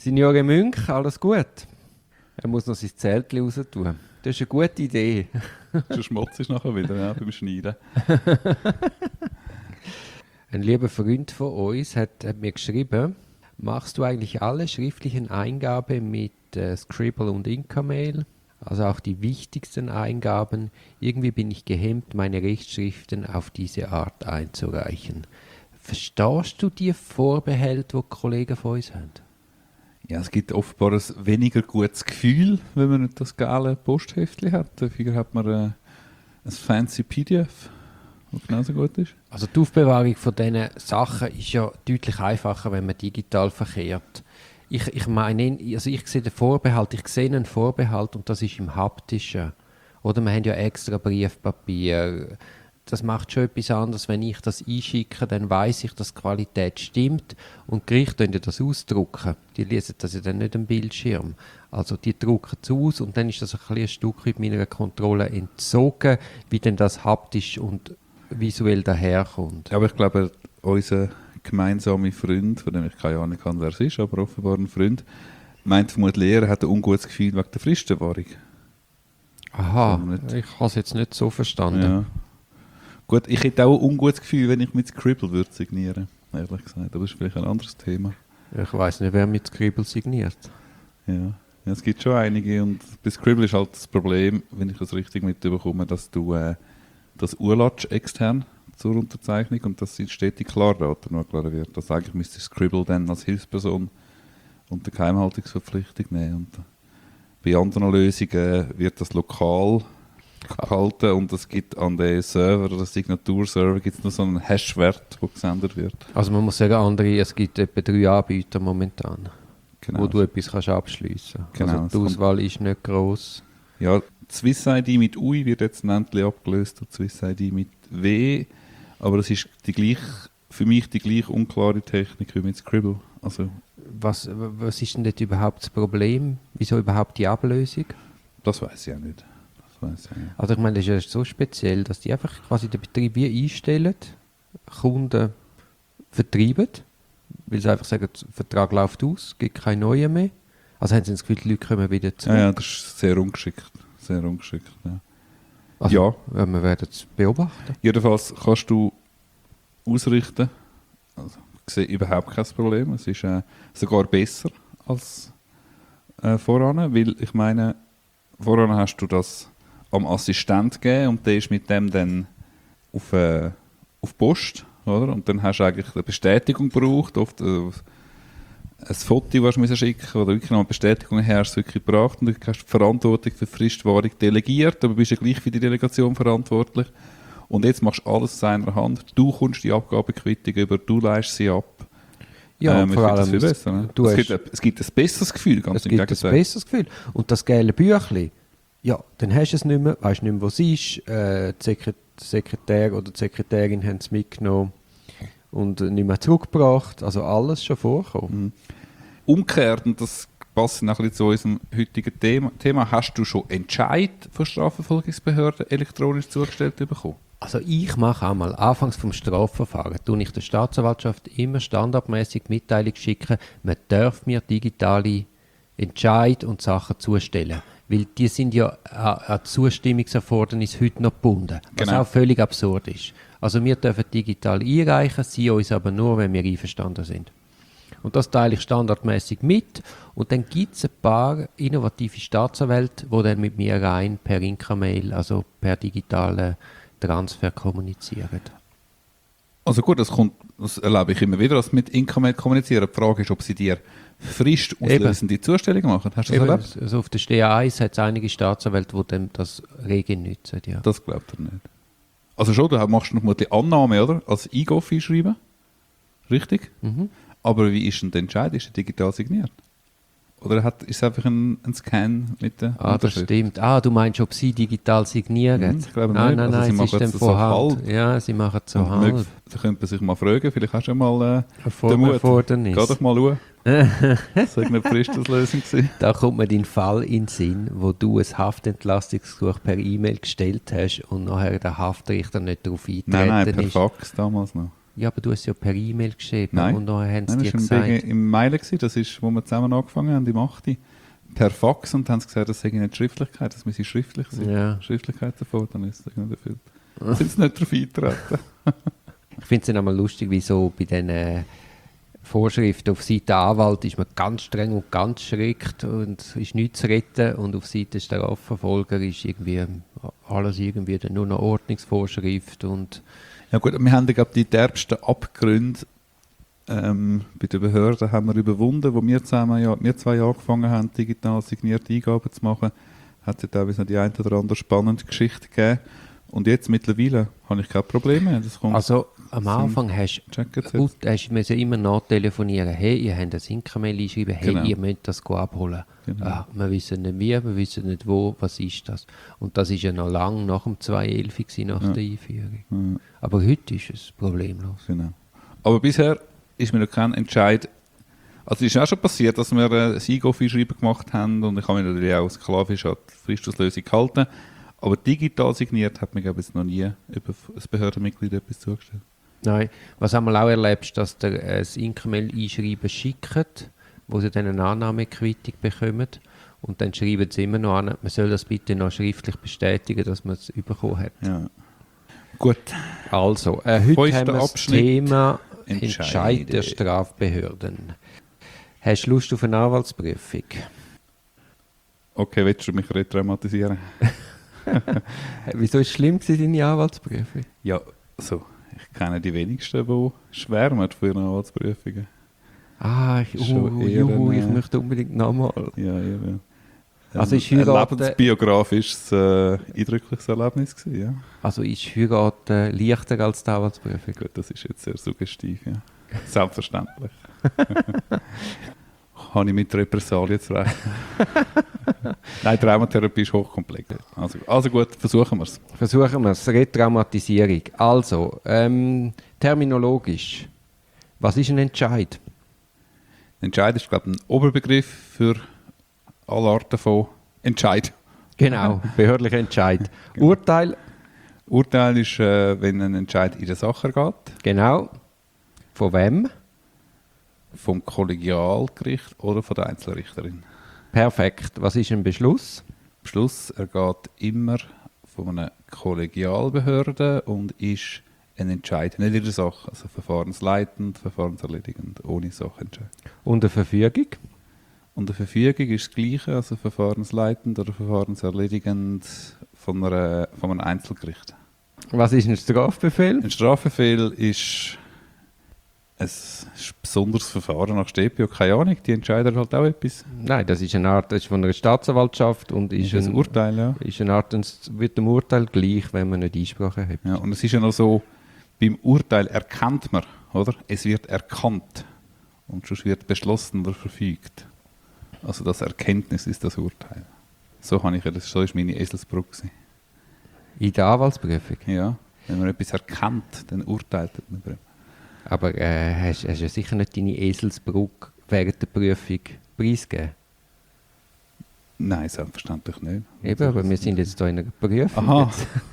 Signore Münch, alles gut? Er muss noch sein Zelt raus tun. Das ist eine gute Idee. Schon schmutz ist nachher wieder, ja, beim Schneiden. Ein lieber Freund von uns hat mir geschrieben, machst du eigentlich alle schriftlichen Eingaben mit Scribble und Inka-Mail? Also auch die wichtigsten Eingaben. Irgendwie bin ich gehemmt, meine Rechtschriften auf diese Art einzureichen. Verstehst du die Vorbehalte, die Kollegen von uns haben? Ja, es gibt offenbar ein weniger gutes Gefühl, wenn man nicht das geile Postheftchen hat. Dafür hat man ein fancy PDF, das genauso gut ist. Also die Aufbewahrung von diesen Sachen ist ja deutlich einfacher, wenn man digital verkehrt. Ich meine, also ich sehe einen Vorbehalt und das ist im Haptischen. Oder wir haben ja extra Briefpapier. Das macht schon etwas anderes, wenn ich das einschicke, dann weiss ich, dass die Qualität stimmt und die Gerichte können das ausdrucken. Die lesen das ja dann nicht am Bildschirm. Also die drucken es aus und dann ist das ein Stück weit meiner Kontrolle entzogen, wie denn das haptisch und visuell daherkommt. Aber ich glaube, unser gemeinsamer Freund, von dem ich keine Ahnung habe, wer es ist, aber offenbar ein Freund, meint vermutlich, er hat ein ungutes Gefühl wegen der Fristenwahrung. Aha, ich habe es jetzt nicht so verstanden. Ja. Gut, ich hätte auch ein ungutes Gefühl, wenn ich mit Scribble würde signieren, ehrlich gesagt. Aber das ist vielleicht ein anderes Thema. Ich weiss nicht, wer mit Scribble signiert. Ja, es gibt schon einige und bei Scribble ist halt das Problem, wenn ich das richtig mitbekomme, dass du das urlatsch extern zur Unterzeichnung und dass die stetig Klardaten hochgeladen wird. Das eigentlich müsste Scribble dann als Hilfsperson unter Geheimhaltungsverpflichtung nehmen. Und bei anderen Lösungen wird das lokal gehalten und es gibt an den Server, oder Signaturserver, gibt es nur so einen Hash-Wert, der gesendet wird. Also man muss sagen, es gibt etwa 3 Anbieter momentan, Genau. wo du etwas kannst abschliessen kannst. Genau, Also die Auswahl ist nicht gross. Ja, Swiss ID mit UI wird jetzt endlich abgelöst durch Swiss ID mit W, aber es ist für mich die gleich unklare Technik wie mit Scribble. Also, Was ist denn dort überhaupt das Problem? Wieso überhaupt die Ablösung? das weiß ich auch nicht. Also ich meine, das ist ja so speziell, dass die einfach quasi den Betrieb wie einstellen, Kunden vertreiben, weil sie einfach sagen, der Vertrag läuft aus, es gibt keine neuen mehr. Also haben sie das Gefühl, die Leute kommen wieder zurück. Ja, das ist sehr ungeschickt. Sehr ungeschickt, ja. Also, ja, wir werden es beobachten. Jedenfalls kannst du ausrichten, also ich sehe überhaupt kein Problem, es ist sogar besser als voran, weil ich meine, voran hast du das am Assistent gegeben und der ist mit dem dann auf Post, oder? Und dann hast du eigentlich eine Bestätigung gebraucht, oft ein Foto, das du schicken musst, oder wirklich noch eine Bestätigung her, hast du wirklich gebracht und du hast die Verantwortung für die Fristwahrung delegiert, aber bist ja gleich für die Delegation verantwortlich. Und jetzt machst du alles aus einer Hand. Du kommst die Abgabequittung über, du leistest sie ab. Ja, vor allem, viel besser, ne? Es gibt ein besseres Gefühl, ganz im Gegenteil. Es gibt ein besseres Gefühl. Und das geile Büchlein, ja, dann hast du es nicht mehr, weißt nicht mehr, wo es ist. Der Sekretär oder die Sekretärin haben es mitgenommen und nicht mehr zurückgebracht. Also alles schon vorgekommen. Mhm. Umgekehrt, und das passt noch ein bisschen zu unserem heutigen Thema, hast du schon Entscheid von Strafverfolgungsbehörden elektronisch zugestellt bekommen? Also ich mache einmal, anfangs vom Strafverfahren, tue ich der Staatsanwaltschaft immer standardmäßig Mitteilung schicken, man darf mir digitale Entscheid und Sachen zustellen. Weil die sind ja an Zustimmungserfordernis heute noch gebunden, was Genau. auch völlig absurd ist. Also wir dürfen digital einreichen, sie uns aber nur, wenn wir einverstanden sind. Und das teile ich standardmäßig mit. Und dann gibt es ein paar innovative Staatsanwälte, die dann mit mir rein per Inka-Mail, also per digitalen Transfer kommunizieren. Also gut, das erlebe ich immer wieder, dass sie mit Inka-Mail kommunizieren. Die Frage ist, ob sie dir fristauslösende Zustellungen machen. Hast du das erlebt? Also auf der StA1 hat es einige Staatsanwälte, die dann das rege nutzen. Ja. Das glaubt er nicht. Also schon, du machst noch mal die Annahme, oder? Als IGOF einschreiben. Richtig? Mhm. Aber wie ist denn der Entscheid? Ist er digital signiert? Oder ist es einfach ein Scan mit der Das Unterschrift? stimmt. Du meinst, ob sie digital signieren? Ich glaube nein, nicht. nein, Also nein, sie es ist machen dann es von so Hand. halb. Ja, sie machen es so Und halb. Da könnte man sich mal fragen, vielleicht hast du ja mal Eine den Mut. Erfordernis. Geh doch mal schauen. Das war eine Fristauslösung gewesen. Da kommt mir dein Fall in den Sinn, wo du ein Haftentlastungsgesuch per E-Mail gestellt hast und nachher der Haftrichter nicht darauf eingetreten Nein, per ist. Fax damals noch. Ja, aber du hast ja per E-Mail geschrieben Nein. und dann haben sie Nein, dir das war gesagt. im Mailen, gewesen, das ist, wo wir zusammen angefangen haben, im 8. Per Fax und haben sie gesagt, das sei nicht Schriftlichkeit, das müsse schriftlich sein. Ja. Schriftlichkeitserfordernis ist nicht erfüllt. Sind sie nicht darauf eingetreten? Ich finde es dann einmal lustig, wie so bei diesen Vorschriften auf Seite Anwalt ist man ganz streng und ganz strikt und ist nichts zu retten und auf Seite Strafverfolger ist irgendwie alles irgendwie dann nur noch Ordnungsvorschrift und Ja gut, wir haben, glaube ich, die derbsten Abgründe bei den Behörden haben wir überwunden, wo wir zwei angefangen haben, digital signierte Eingaben zu machen, hat es ja teilweise noch die eine oder andere spannende Geschichte gegeben. Und jetzt mittlerweile habe ich keine Probleme. Das kommt also am Anfang hast du immer nachtelefonieren. Hey, ihr habt ein Sync-Mail einschreiben. Hey, Genau. ihr müsst das abholen. Genau. Ah, wir wissen nicht wie, wir wissen nicht wo, was ist das? Und das ist ja noch lange nach dem 2.11 gewesen, nach der Einführung. Ja. Aber heute ist es problemlos. Genau. Aber bisher ist mir noch kein Entscheid. Also es ist auch schon passiert, dass wir ein Eingabe-Schreiben gemacht haben und ich habe mich natürlich auch sklavisch an die Fristauslösung gehalten. Aber digital signiert hat mir, glaube ich, jetzt noch nie über ein Behördenmitglied etwas zugestellt. Nein, was einmal auch erlebst, dass der ein Sync-Mail einschreiben schickt, wo sie dann eine Annahmequittung bekommen und dann schreiben sie immer noch an, man soll das bitte noch schriftlich bestätigen, dass man es bekommen hat. Ja. Gut. Also, heute Fünfter haben wir das Abschnitt. Thema Entscheide. Entscheid der Strafbehörden. Hast du Lust auf eine Anwaltsprüfung? Okay, willst du mich retraumatisieren? Wieso ist es schlimm gewesen, deine Anwaltsprüfung? Ja, so. Ich kenne die wenigsten, die schwärmen für ihre Anwaltsprüfungen. Schon eher Ich eine- möchte unbedingt nochmal. Ja, eben. Also ist ein Heiraten- lebensbiografisches, eindrückliches Erlebnis gewesen, ja. Also ist Heiraten leichter als die Anwaltsprüfung? Gut, das ist jetzt sehr suggestiv, ja. Selbstverständlich. Habe ich mit Repressalien zu rechnen? Nein, Traumatherapie ist hochkomplex. Also gut, versuchen wir es. Versuchen wir es. Retraumatisierung. Also, terminologisch. Was ist ein Entscheid? Entscheid ist, glaube ich, ein Oberbegriff für alle Arten von Entscheid. Genau, behördlicher Entscheid. Urteil? Urteil ist, wenn ein Entscheid in der Sache geht, Genau. Von wem? vom Kollegialgericht oder von der Einzelrichterin. Perfekt. Was ist ein Beschluss? Beschluss ergeht immer von einer Kollegialbehörde und ist ein Entscheid, nicht in der Sache, also verfahrensleitend, verfahrenserledigend, ohne Sachentscheid. Und eine Verfügung? Und eine Verfügung ist das Gleiche, also verfahrensleitend oder verfahrenserledigend von einem Einzelgericht. Was ist ein Strafbefehl? Ein Strafbefehl ist ein besonderes Verfahren nach StPO, keine Ahnung, die entscheiden halt auch etwas. Nein, das ist eine Art, das ist von einer Staatsanwaltschaft und ist Ist ein Urteil, ja. Ist eine Art, wird dem Urteil gleich, wenn man nicht Einsprache hat. Ja, und es ist ja noch so, beim Urteil erkennt man, oder? Es wird erkannt und sonst wird beschlossen oder verfügt. Also das Erkenntnis ist das Urteil. So habe ich ja, so ist meine Eselsbrücke gewesen. In der Anwaltsprüfung. Ja, wenn man etwas erkennt, dann urteilt man darüber. Aber hast du ja sicher nicht deine Eselsbrücke während der Prüfung preisgegeben? Nein, selbstverständlich nicht. Eben, aber wir sind jetzt hier in einer Prüfung. Aha.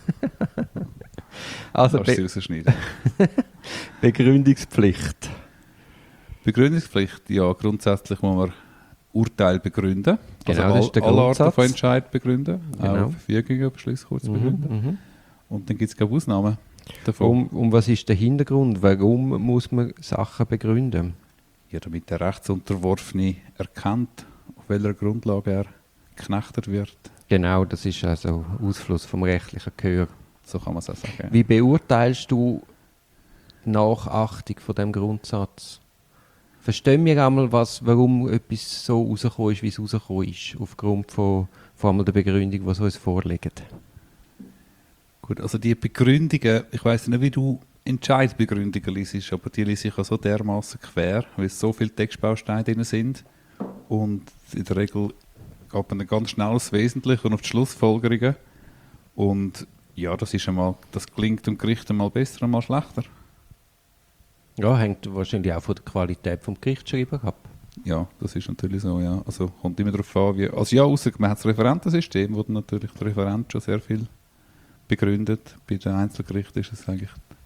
Also Kannst du sie rausschneiden. Begründungspflicht. Begründungspflicht, ja, grundsätzlich muss man Urteil begründen. Genau, das ist der alle Arten Grundsatz. von Entscheid begründen. Genau. Auch Verfügungen, Beschlüsse kurz begründen. Und dann gibt es keine Ausnahmen davon. Um was ist der Hintergrund? Warum muss man Sachen begründen? Ja, damit der Rechtsunterworfene erkennt, auf welcher Grundlage er geknechtet wird. Genau, das ist also Ausfluss vom rechtlichen Gehör. So kann man es auch sagen. Wie beurteilst du die Nachachtung von dem Grundsatz? Verstehen wir einmal, warum etwas so rausgekommen ist, wie es rausgekommen ist, aufgrund von einmal der Begründung, die so uns vorliegt? Gut, also die Begründungen, ich weiss nicht, wie du Entscheidbegründungen liest, aber die lese ich ja so dermaßen quer, weil es so viele Textbausteine drin sind. Und in der Regel geht man dann ganz schnell aufs Wesentliche und auf die Schlussfolgerungen. Und ja, das klingt dem Gericht einmal besser, einmal schlechter. Ja, hängt wahrscheinlich auch von der Qualität des Gerichtsschreibers ab. Ja, das ist natürlich so, ja. Also kommt immer darauf an, wie... Also ja, ausser man hat das Referentensystem, wo dann natürlich der Referent schon sehr viel begründet. Bei den Einzelgerichten ist es eigentlich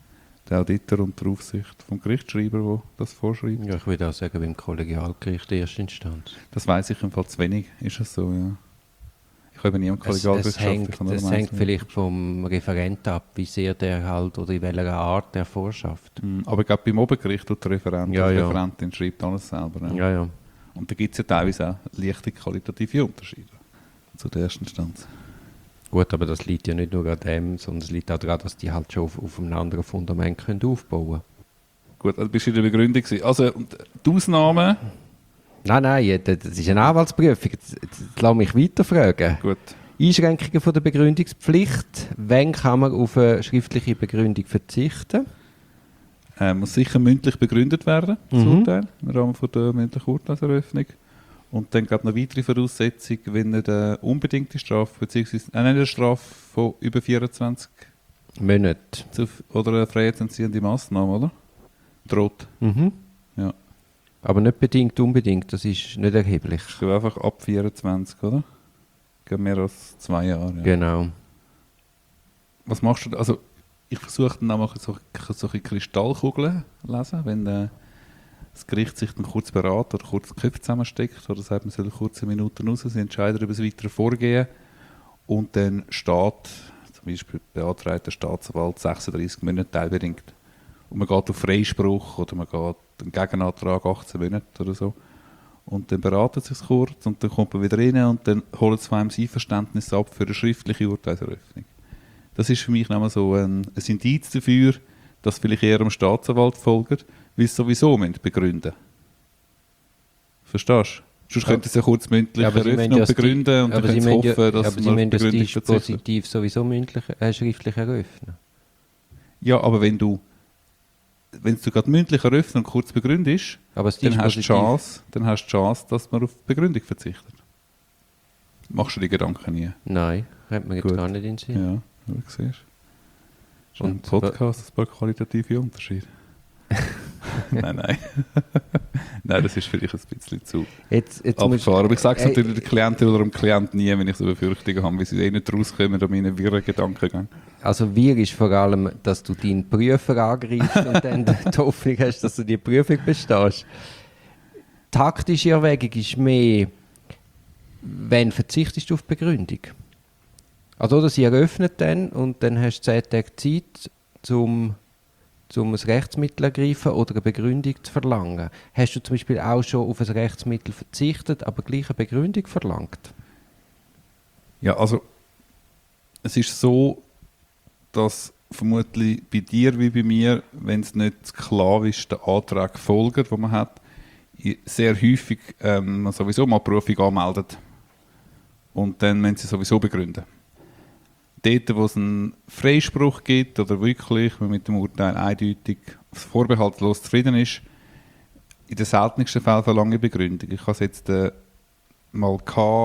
der Auditor und die Aufsicht vom Gerichtsschreiber, der das vorschreibt. Ja, ich würde auch sagen, beim Kollegialgericht Erstinstanz. Das weiss ich im Fall zu wenig, ist es so, ja. Ich habe nie am Kollegialgericht Es hängt vielleicht vom Referent ab, wie sehr der halt oder in welcher Art der vorschafft. Aber ich glaube, beim Obergericht tut der Referent, Ja, die ja. Referentin schreibt alles selber. Ja. Ja, ja. Und da gibt es ja teilweise auch leichte qualitative Unterschiede zu der ersten Instanz. Gut, aber das liegt ja nicht nur an dem, sondern es liegt auch daran, dass die halt schon auf einem anderen Fundament können aufbauen können. Gut, also bist du in der Begründung gewesen. Also, und die Ausnahmen... Nein, das ist eine Anwaltsprüfung. Jetzt lass mich weiterfragen. Gut. Einschränkungen von der Begründungspflicht. Wann kann man auf eine schriftliche Begründung verzichten? Muss sicher mündlich begründet werden, das Mhm. Urteil, im Rahmen von der mündlichen Urteilseröffnung. Und dann gab es noch weitere Voraussetzung, wenn nicht eine unbedingte Strafe, beziehungsweise eine Strafe von über 24 Monate. oder eine freiheitsentziehende Massnahme, oder? Droht. Mhm. Ja. Aber nicht bedingt, unbedingt. Das ist nicht erheblich. Ich glaube einfach ab 24, oder? Geht mehr als 2 Jahre. Ja. Genau. Was machst du? Also, ich versuche dann auch solche Kristallkugeln lesen, wenn das Gericht sich dann kurz beraten oder kurz die Köpfe zusammensteckt oder sagt, man soll kurze Minuten raus, sie entscheiden über das weitere Vorgehen und dann steht, zum Beispiel beantragt der Staatsanwalt 36 Monate teilbedingt und man geht auf Freispruch oder man geht einen Gegenantrag 18 Monate oder so und dann beraten sie sich kurz und dann kommt man wieder rein und dann holen sie von einem das Einverständnis ab für eine schriftliche Urteilseröffnung. Das ist für mich nochmal so ein Indiz dafür, dass vielleicht eher dem Staatsanwalt folgt, weil sie sowieso begründen müssen. Verstehst du? Sonst könnten sie ja kurz mündlich eröffnen und begründen und dann können sie hoffen, dass sie müssen das Begründung verzichtet. Dispositiv sowieso schriftlich eröffnen. Ja, aber wenn du gerade mündlich eröffnen und kurz begründest, Aber das dann hast du Dispositiv... die Chance, dass man auf Begründung verzichtet. Machst du die Gedanken nie? Nein, hat man jetzt Gut. gar nicht in den Sinn. Ja, wie du siehst. Ist ein Und- Podcast, ein paar qualitative Unterschiede. Nein. Nein, das ist vielleicht ein bisschen zu Jetzt musst- abgefahren. Aber ich sage es Hey, natürlich der Klientin oder dem Klienten nie, wenn ich so Befürchtungen habe, wie sie nicht rauskommen an meinen wirren Gedankengängen. Also wir ist vor allem, dass du deinen Prüfer angreifst und dann die Hoffnung hast, dass du die Prüfung bestehst. Taktische Erwägung ist mehr, wenn verzichtest du auf die Begründung. Also oder sie eröffnet dann und dann hast du 10 Tage Zeit, um ein Rechtsmittel ergreifen oder eine Begründung zu verlangen. Hast du zum Beispiel auch schon auf ein Rechtsmittel verzichtet, aber gleich eine Begründung verlangt? Ja, also es ist so, dass vermutlich bei dir wie bei mir, wenn es nicht sklavisch den Anträgen folgt, die man hat, sehr häufig man sowieso mal Berufung anmeldet. Und dann müssen sie sowieso begründen. Dort, wo es einen Freispruch gibt oder wirklich man mit dem Urteil eindeutig vorbehaltlos zufrieden ist, in den seltensten Fällen verlange ich Begründung. Ich habe es jetzt mal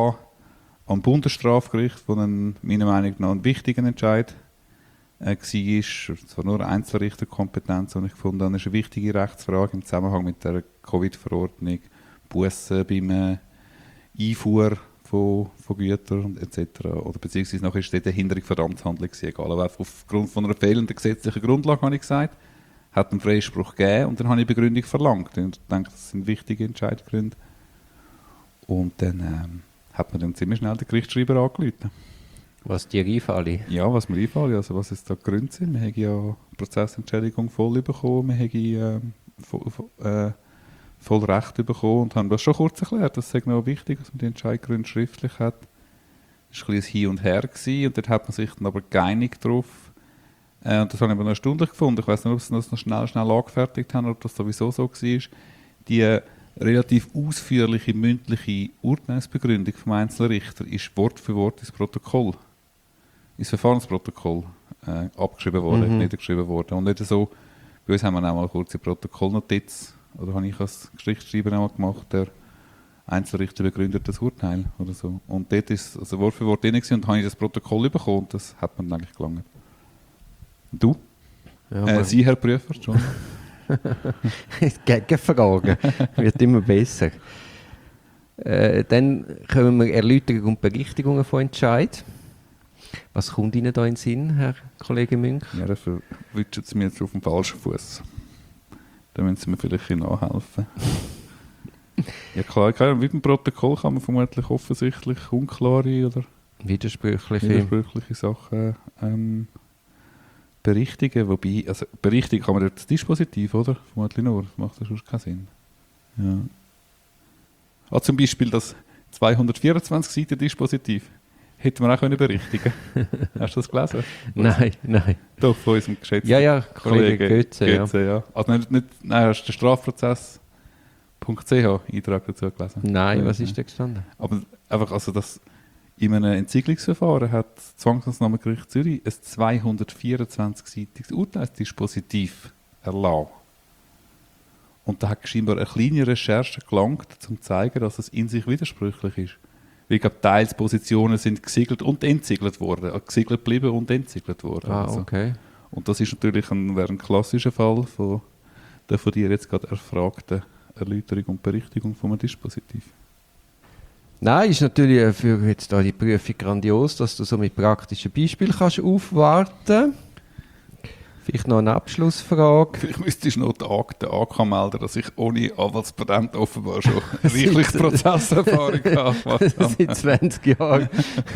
am Bundesstrafgericht, wo dann meiner Meinung nach ein wichtiger Entscheid war. Zwar nur eine Einzelrichterkompetenz, und ich fand, das ist eine wichtige Rechtsfrage im Zusammenhang mit der Covid-Verordnung, Bussen beim Einfuhr von Gütern etc. Oder beziehungsweise nachher ist dort eine Hinderung von der Amtshandlung gewesen, egal. Aber aufgrund von einer fehlenden gesetzlichen Grundlage, habe ich gesagt, hat einen Freispruch gegeben und dann habe ich Begründung verlangt. Und ich denke, das sind wichtige Entscheidungsgründe. Und dann hat man dann ziemlich schnell den Gerichtsschreiber angerufen. Was dir einfällt? Ja, was mir einfällt, also was jetzt da die Gründe sind. Wir haben ja Prozessentschädigung voll bekommen, wir haben voll Recht bekommen und haben das schon kurz erklärt. Das ist noch wichtig, dass man die Entscheidungsgründe schriftlich hat. Das war ein bisschen ein Hin und Her gewesen, und dort hat man sich dann aber geeinigt drauf. Und das habe ich aber noch erstaunlich gefunden. Ich weiß nicht, ob sie das noch schnell angefertigt haben oder ob das sowieso so war. Die relativ ausführliche mündliche Urteilsbegründung vom Einzelrichter ist Wort für Wort ins Protokoll, ins Verfahrensprotokoll abgeschrieben worden, niedergeschrieben worden. Und nicht so, bei uns haben wir auch mal eine kurze Protokollnotiz, oder habe ich als Gerichtsschreiber auch mal gemacht, der Einzelrichter begründet das Urteil oder so. Und dort ist also Wort für Wort drin gewesen, und habe ich das Protokoll bekommen, und das hat man eigentlich gelangt. Und du? Ja, Sie, Herr Prüfer, schon? Gegenfragen. Wird immer besser. Dann kommen wir Erläuterung und Berichtigungen von Entscheid. Was kommt Ihnen da in den Sinn, Herr Kollege Münch? Ja, dafür wünschen Sie mir jetzt auf dem falschen Fuß. Da müssen Sie mir vielleicht ein bisschen nachhelfen. Ja klar, mit dem Protokoll kann man vermutlich offensichtlich unklare oder widersprüchliche Sachen berichtigen. Wobei, also berichtigen kann man das Dispositiv, oder? Vermutlich nur. Das macht sonst keinen Sinn. Ja. Zum Beispiel das 224 Seiten Dispositiv. Hätten wir auch berichtigen können. Hast du das gelesen? Nein. Doch, von unserem geschätzten Ja, Kollege Götze, ja. Also nein, hast du den Strafprozess.ch Eintrag dazu gelesen? Nein, was ist da gestanden? Aber einfach, also das in einem Entziegelungsverfahren hat das Zwangsmaßnahmengericht Zürich ein 224-seitiges Urteilsdispositiv erlassen. Und da hat scheinbar eine kleine Recherche gelangt, um zu zeigen, dass es in sich widersprüchlich ist. Weil ich glaube, teils Positionen sind gesiegelt und entsiegelt worden. Gesiegelt geblieben und entsiegelt worden. Okay. Und das ist natürlich ein klassischer Fall von der von dir jetzt gerade erfragten Erläuterung und Berichtigung von einem Dispositiv. Nein, ist natürlich für jetzt da die Prüfung grandios, dass du so mit praktischen Beispielen kannst aufwarten. Vielleicht noch eine Abschlussfrage. Vielleicht müsstest du noch den Akte melden, dass ich ohne Anwaltspatent offenbar schon reichlich Prozesserfahrung habe. Seit 20 Jahren.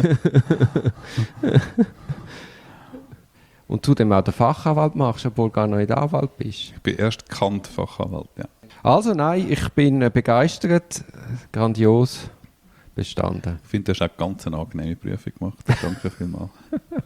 Und zudem auch den Fachanwalt machst, obwohl du gar noch nicht Anwalt bist. Ich bin erst Kant-Fachanwalt, ja. Also nein, ich bin begeistert, grandios bestanden. Ich finde, du hast auch ganz eine angenehme Prüfung gemacht. Danke vielmals.